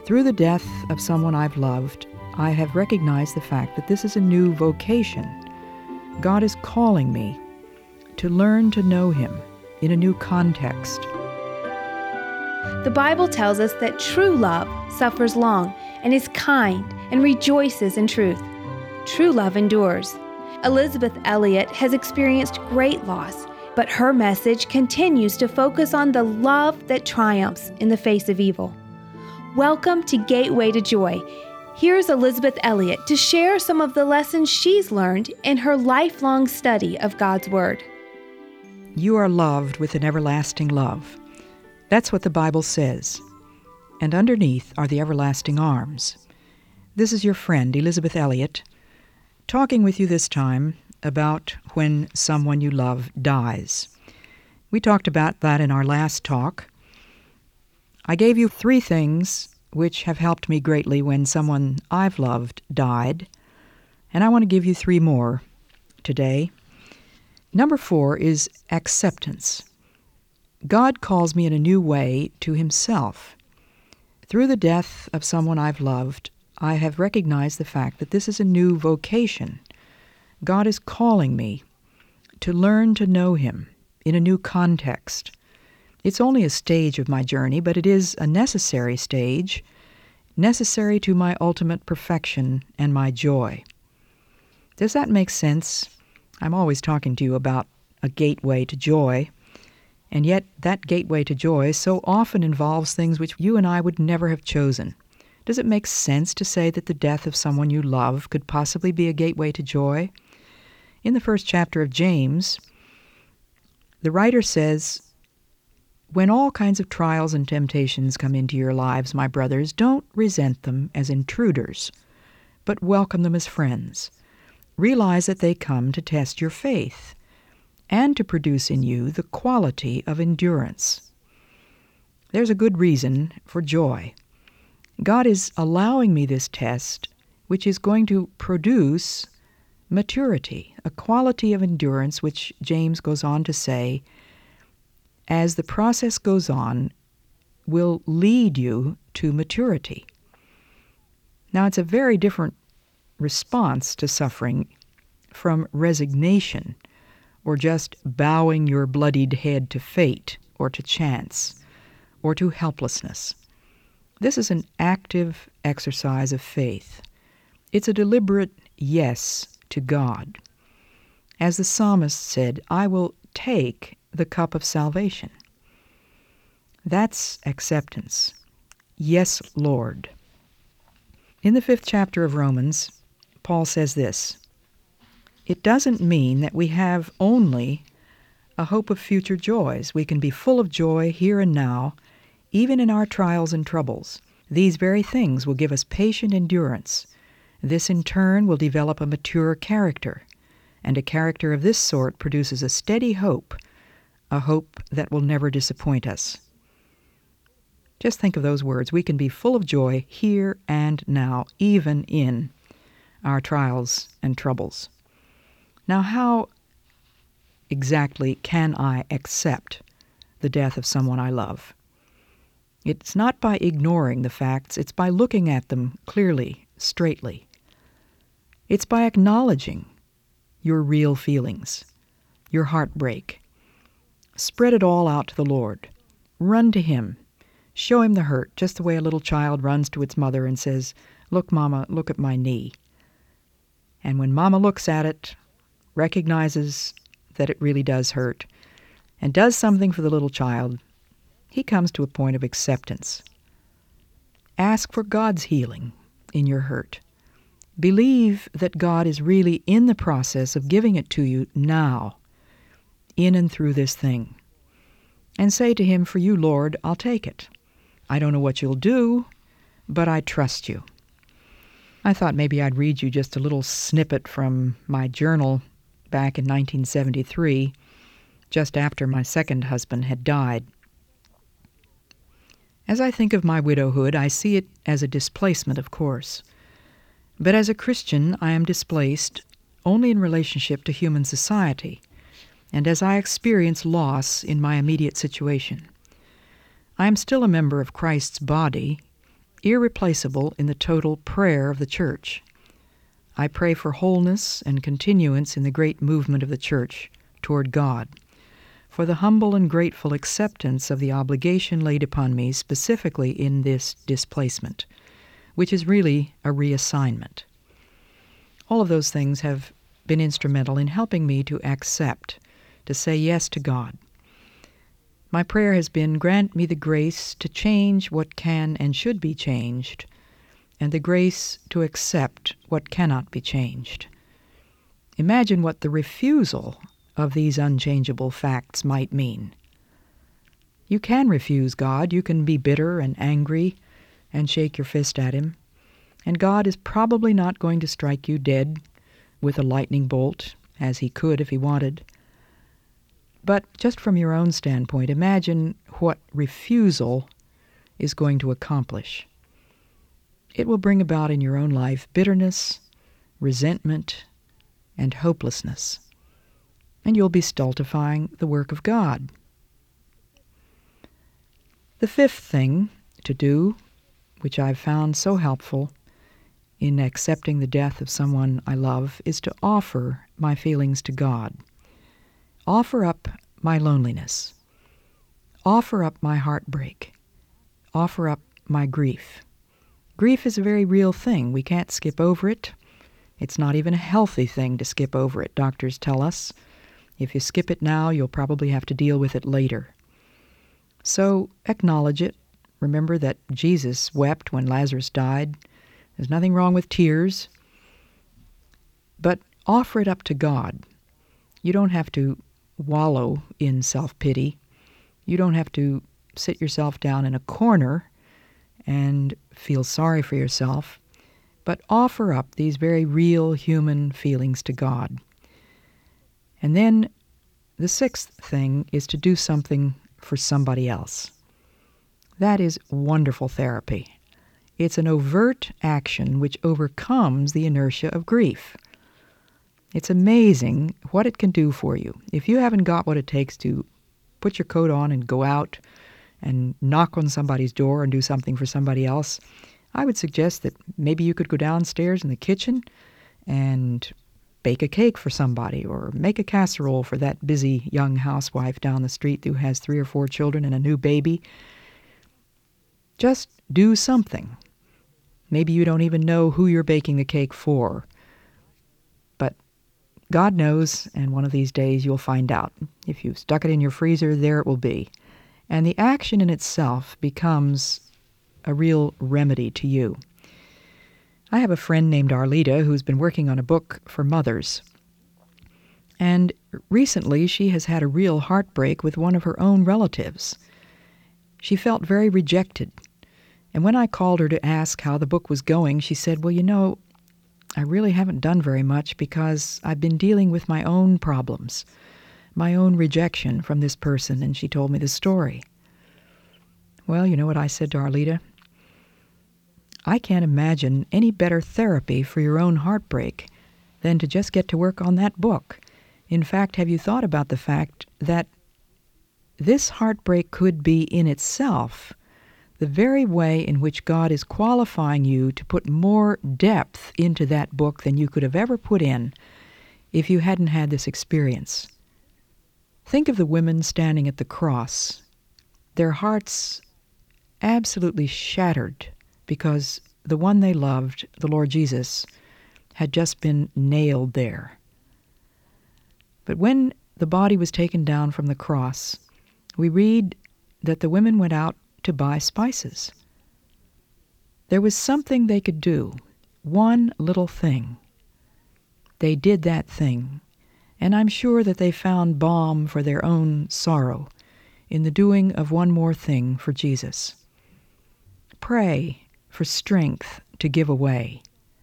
Through the death of someone I've loved, I have recognized the fact that this is a new vocation. God is calling me to learn to know Him in a new context. The Bible tells us that true love suffers long and is kind and rejoices in truth. True love endures. Elizabeth Elliot has experienced great loss, but her message continues to focus on the love that triumphs in the face of evil. Welcome to Gateway to Joy. Here's Elizabeth Elliot to share some of the lessons she's learned in her lifelong study of God's Word. You are loved with an everlasting love. That's what the Bible says. And underneath are the everlasting arms. This is your friend, Elizabeth Elliot, talking with you this time about when someone you love dies. We talked about that in our last talk. I gave you 3 things which have helped me greatly when someone I've loved died, and I want to give you 3 more today. Number 4 is acceptance. God calls me in a new way to Himself. Through the death of someone I've loved, I have recognized the fact that this is a new vocation. God is calling me to learn to know Him in a new context. It's only a stage of my journey, but it is a necessary stage, necessary to my ultimate perfection and my joy. Does that make sense? I'm always talking to you about a gateway to joy, and yet that gateway to joy so often involves things which you and I would never have chosen. Does it make sense to say that the death of someone you love could possibly be a gateway to joy? In the first chapter of James, the writer says, "When all kinds of trials and temptations come into your lives, my brothers, don't resent them as intruders, but welcome them as friends. Realize that they come to test your faith and to produce in you the quality of endurance." There's a good reason for joy. God is allowing me this test, which is going to produce maturity, a quality of endurance, which James goes on to say, as the process goes on, will lead you to maturity. Now, it's a very different response to suffering from resignation or just bowing your bloodied head to fate or to chance or to helplessness. This is an active exercise of faith. It's a deliberate yes to God. As the psalmist said, "I will take the cup of salvation." That's acceptance. Yes, Lord. In the 5th chapter of Romans, Paul says this, "It doesn't mean that we have only a hope of future joys. We can be full of joy here and now, even in our trials and troubles. These very things will give us patient endurance. This in turn will develop a mature character, and a character of this sort produces a steady hope, a hope that will never disappoint us." Just think of those words. We can be full of joy here and now, even in our trials and troubles. Now, how exactly can I accept the death of someone I love? It's not by ignoring the facts. It's by looking at them clearly, straightly. It's by acknowledging your real feelings, your heartbreak. Spread it all out to the Lord. Run to Him. Show Him the hurt, just the way a little child runs to its mother and says, "Look, Mama, look at my knee." And when Mama looks at it, recognizes that it really does hurt, and does something for the little child, he comes to a point of acceptance. Ask for God's healing in your hurt. Believe that God is really in the process of giving it to you now, in and through this thing. And say to Him, "For you, Lord, I'll take it. I don't know what you'll do, but I trust you." I thought maybe I'd read you just a little snippet from my journal back in 1973, just after my second husband had died. As I think of my widowhood, I see it as a displacement, of course. But as a Christian, I am displaced only in relationship to human society, and as I experience loss in my immediate situation. I am still a member of Christ's body, irreplaceable in the total prayer of the Church. I pray for wholeness and continuance in the great movement of the Church toward God, for the humble and grateful acceptance of the obligation laid upon me specifically in this displacement, which is really a reassignment. All of those things have been instrumental in helping me to accept, to say yes to God. My prayer has been, grant me the grace to change what can and should be changed, and the grace to accept what cannot be changed. Imagine what the refusal of these unchangeable facts might mean. You can refuse God. You can be bitter and angry and shake your fist at Him, and God is probably not going to strike you dead with a lightning bolt, as He could if He wanted. But just from your own standpoint, imagine what refusal is going to accomplish. It will bring about in your own life bitterness, resentment, and hopelessness, and you'll be stultifying the work of God. The fifth thing to do, which I've found so helpful in accepting the death of someone I love, is to offer my feelings to God. Offer up my loneliness. Offer up my heartbreak. Offer up my grief. Grief is a very real thing. We can't skip over it. It's not even a healthy thing to skip over it, doctors tell us. If you skip it now, you'll probably have to deal with it later. So acknowledge it. Remember that Jesus wept when Lazarus died. There's nothing wrong with tears. But offer it up to God. You don't have to wallow in self-pity. You don't have to sit yourself down in a corner and feel sorry for yourself, but offer up these very real human feelings to God. And then the sixth thing is to do something for somebody else. That is wonderful therapy. It's an overt action which overcomes the inertia of grief. It's amazing what it can do for you. If you haven't got what it takes to put your coat on and go out and knock on somebody's door and do something for somebody else, I would suggest that maybe you could go downstairs in the kitchen and bake a cake for somebody, or make a casserole for that busy young housewife down the street who has 3 or 4 children and a new baby. Just do something. Maybe you don't even know who you're baking the cake for, but God knows, and one of these days you'll find out. If you've stuck it in your freezer, there it will be. And the action in itself becomes a real remedy to you. I have a friend named Arlita who's been working on a book for mothers. And recently she has had a real heartbreak with one of her own relatives. She felt very rejected. And when I called her to ask how the book was going, she said, well, you know, I really haven't done very much because I've been dealing with my own problems, my own rejection from this person, and she told me the story. Well, you know what I said to Arlita? I can't imagine any better therapy for your own heartbreak than to just get to work on that book. In fact, have you thought about the fact that this heartbreak could be in itself the very way in which God is qualifying you to put more depth into that book than you could have ever put in if you hadn't had this experience? Think of the women standing at the cross, their hearts absolutely shattered because the one they loved, the Lord Jesus, had just been nailed there. But when the body was taken down from the cross, we read that the women went out to buy spices. There was something they could do, one little thing. They did that thing, and I'm sure that they found balm for their own sorrow in the doing of one more thing for Jesus. Pray for strength to give away.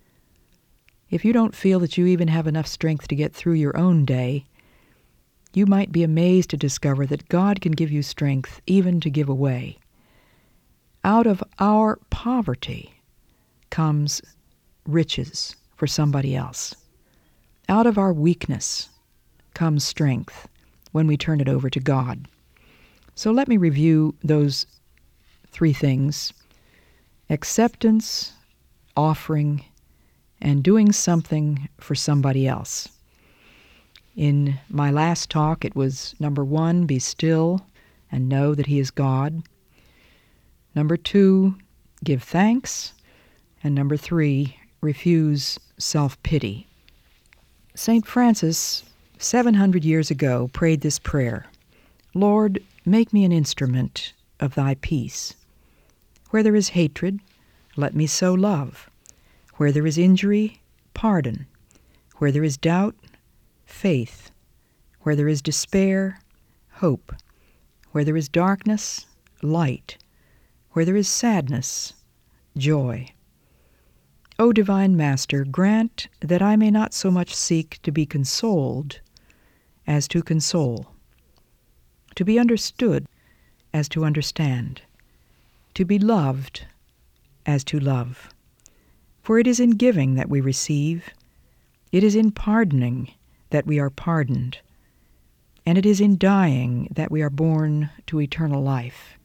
If you don't feel that you even have enough strength to get through your own day, you might be amazed to discover that God can give you strength even to give away. Out of our poverty comes riches for somebody else. Out of our weakness comes strength when we turn it over to God. So let me review those 3 things. acceptance, offering, and doing something for somebody else. In my last talk, it was number 1, be still and know that He is God. Number 2, give thanks. And number 3, refuse self-pity. St. Francis, 700 years ago, prayed this prayer: Lord, make me an instrument of Thy peace. Where there is hatred, let me sow love. Where there is injury, pardon. Where there is doubt, faith. Where there is despair, hope. Where there is darkness, light. Where there is sadness, joy. O Divine Master, grant that I may not so much seek to be consoled as to console, to be understood as to understand, to be loved as to love. For it is in giving that we receive, it is in pardoning that we are pardoned, and it is in dying that we are born to eternal life.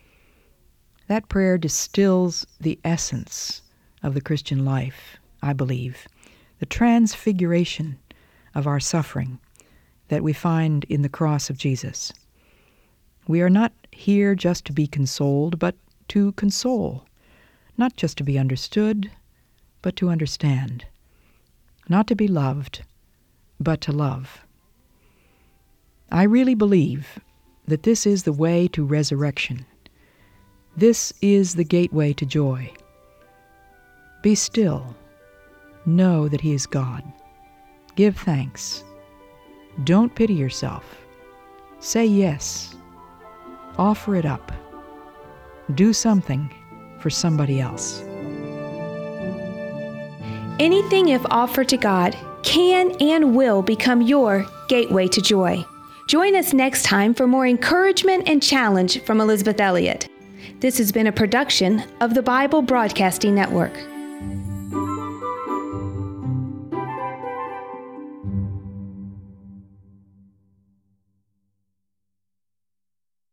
That prayer distills the essence of the Christian life, I believe, the transfiguration of our suffering that we find in the cross of Jesus. We are not here just to be consoled, but to console, not just to be understood, but to understand, not to be loved, but to love. I really believe that this is the way to resurrection. This is the gateway to joy. Be still. Know that He is God. Give thanks. Don't pity yourself. Say yes. Offer it up. Do something for somebody else. Anything, if offered to God, can and will become your gateway to joy. Join us next time for more encouragement and challenge from Elisabeth Elliot. This has been a production of the Bible Broadcasting Network.